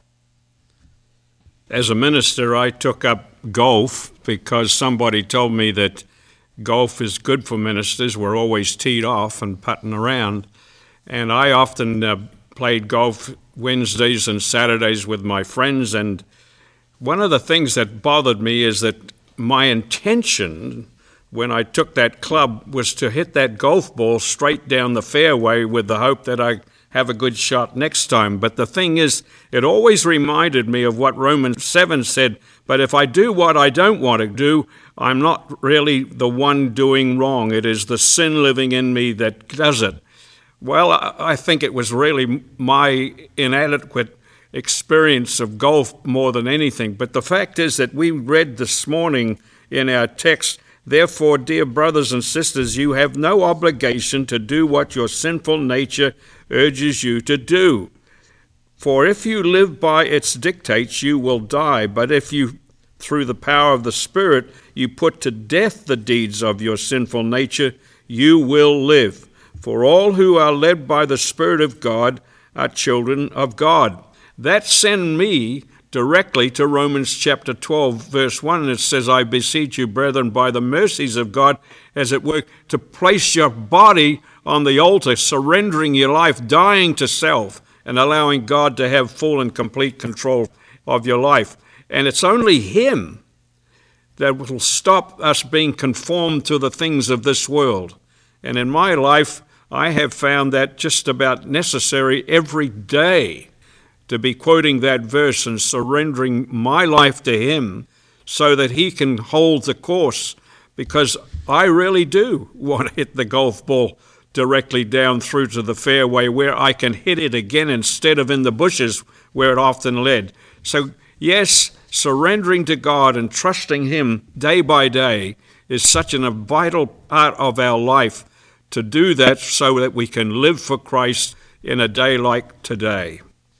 As a minister, I took up golf because somebody told me that golf is good for ministers. We're always teed off and putting around, and I often played golf Wednesdays and Saturdays with my friends, and one of the things that bothered me is that my intention when I took that club was to hit that golf ball straight down the fairway with the hope that I have a good shot next time. But the thing is, it always reminded me of what Romans 7 said, but if I do what I don't want to do, I'm not really the one doing wrong. It is the sin living in me that does it. Well, I think it was really my inadequate experience of golf more than anything. But the fact is that we read this morning in our text, therefore, dear brothers and sisters, you have no obligation to do what your sinful nature urges you to do. For if you live by its dictates, you will die. But if you, through the power of the Spirit, you put to death the deeds of your sinful nature, you will live. For all who are led by the Spirit of God are children of God. That sends me directly to Romans chapter 12, verse 1, and it says, I beseech you, brethren, by the mercies of God, as it were, to place your body on the altar, surrendering your life, dying to self, and allowing God to have full and complete control of your life. And it's only Him that will stop us being conformed to the things of this world. And in my life, I have found that just about necessary every day to be quoting that verse and surrendering my life to Him so that He can hold the course, because I really do want to hit the golf ball directly down through to the fairway where I can hit it again instead of in the bushes where it often led. So yes, surrendering to God and trusting Him day by day is such a vital part of our life, to do that so that we can live for Christ in a day like today.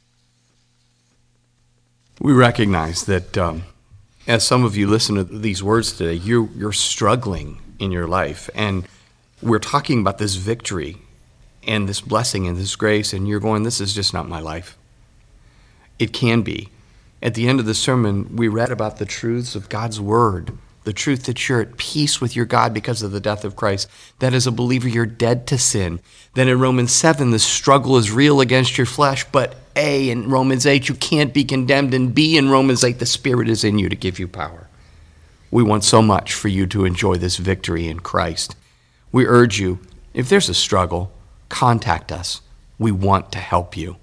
We recognize that as some of you listen to these words today, you're struggling in your life, and we're talking about this victory and this blessing and this grace, and you're going, this is just not my life. It can be. At the end of the sermon, we read about the truths of God's Word, the truth that you're at peace with your God because of the death of Christ, that as a believer you're dead to sin. Then in Romans 7, the struggle is real against your flesh, but A, in Romans 8, you can't be condemned, and B, in Romans 8, the Spirit is in you to give you power. We want so much for you to enjoy this victory in Christ. We urge you, if there's a struggle, contact us. We want to help you.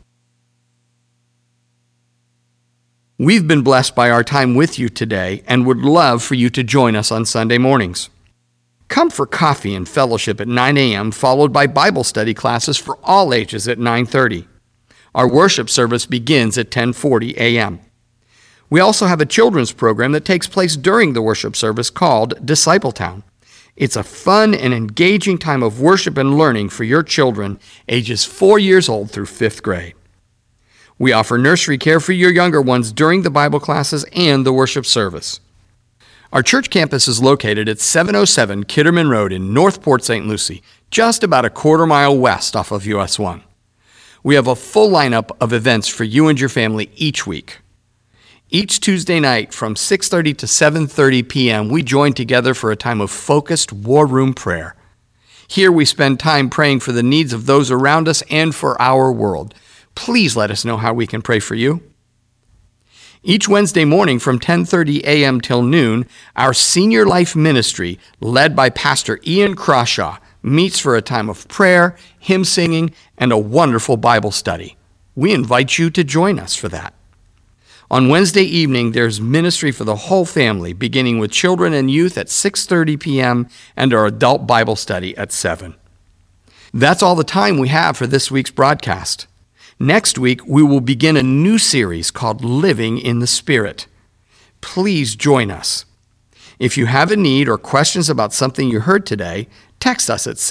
We've been blessed by our time with you today and would love for you to join us on Sunday mornings. Come for coffee and fellowship at 9 a.m., followed by Bible study classes for all ages at 9:30. Our worship service begins at 10:40 a.m. We also have a children's program that takes place during the worship service called Discipletown. It's a fun and engaging time of worship and learning for your children ages 4 years old through 5th grade. We offer nursery care for your younger ones during the Bible classes and the worship service. Our church campus is located at 707 Kitterman Road in North Port St. Lucie, just about a quarter mile west off of US 1. We have a full lineup of events for you and your family each week. Each Tuesday night from 6:30 to 7:30 p.m., we join together for a time of focused war room prayer. Here we spend time praying for the needs of those around us and for our world. Please let us know how we can pray for you. Each Wednesday morning from 10:30 a.m. till noon, our Senior Life Ministry, led by Pastor Ian Crawshaw, meets for a time of prayer, hymn singing, and a wonderful Bible study. We invite you to join us for that. On Wednesday evening, there's ministry for the whole family, beginning with children and youth at 6:30 p.m. and our adult Bible study at 7. That's all the time we have for this week's broadcast. Next week, we will begin a new series called Living in the Spirit. Please join us. If you have a need or questions about something you heard today, text us at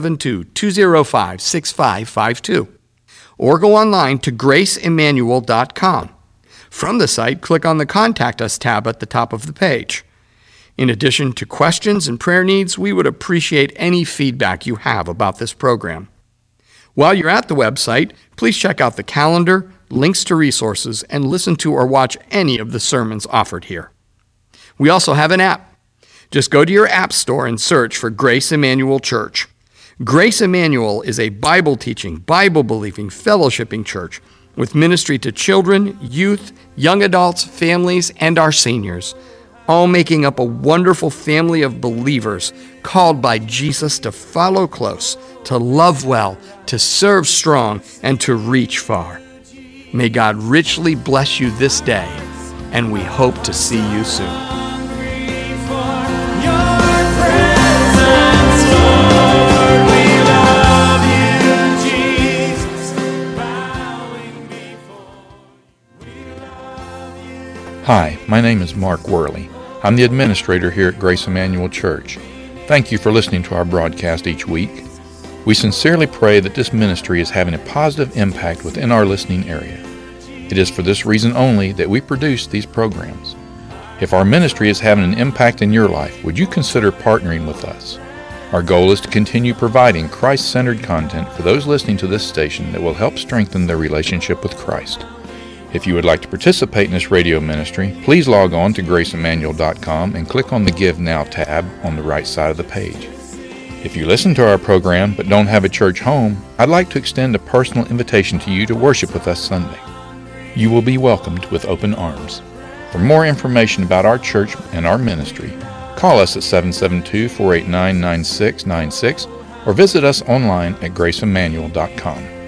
772-205-6552 or go online to graceemmanuel.com. From the site, click on the Contact Us tab at the top of the page. In addition to questions and prayer needs, we would appreciate any feedback you have about this program. While you're at the website, please check out the calendar, links to resources, and listen to or watch any of the sermons offered here. We also have an app. Just go to your app store and search for Grace Emmanuel Church. Grace Emmanuel is a Bible-teaching, Bible-believing, fellowshipping church with ministry to children, youth, young adults, families, and our seniors, all making up a wonderful family of believers called by Jesus to follow close, to love well, to serve strong, and to reach far. May God richly bless you this day, and we hope to see you soon. Hi, my name is Mark Worley. I'm the administrator here at Grace Emmanuel Church. Thank you for listening to our broadcast each week. We sincerely pray that this ministry is having a positive impact within our listening area. It is for this reason only that we produce these programs. If our ministry is having an impact in your life, would you consider partnering with us? Our goal is to continue providing Christ-centered content for those listening to this station that will help strengthen their relationship with Christ. If you would like to participate in this radio ministry, please log on to graceemmanuel.com and click on the Give Now tab on the right side of the page. If you listen to our program but don't have a church home, I'd like to extend a personal invitation to you to worship with us Sunday. You will be welcomed with open arms. For more information about our church and our ministry, call us at 772-489-9696 or visit us online at graceemmanuel.com.